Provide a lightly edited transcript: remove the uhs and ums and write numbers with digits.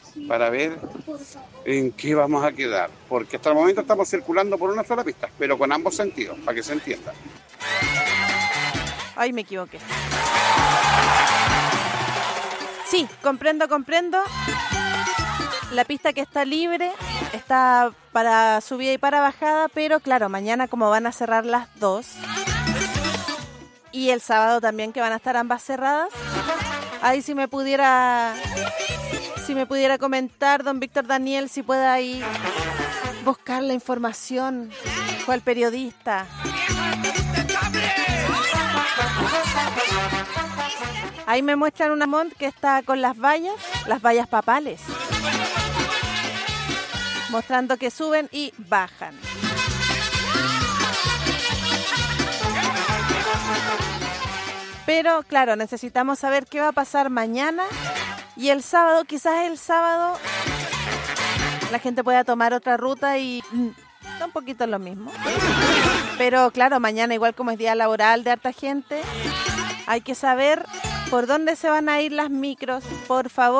para ver en qué vamos a quedar, porque hasta el momento estamos circulando por una sola pista, pero con ambos sentidos, para que se entienda. Ay, me equivoqué. Sí, comprendo. La pista que está libre está para subida y para bajada, pero claro, mañana como van a cerrar las dos y el sábado también que van a estar ambas cerradas, ahí si me pudiera comentar, don Víctor Daniel, si puede ahí buscar la información, cuál periodista. Ahí me muestran una mont que está con las vallas papales, mostrando que suben y bajan. Pero claro, necesitamos saber qué va a pasar mañana y el sábado. Quizás el sábado la gente pueda tomar otra ruta y está un poquito lo mismo. Pero claro, mañana igual como es día laboral de harta gente, hay que saber por dónde se van a ir las micros, por favor.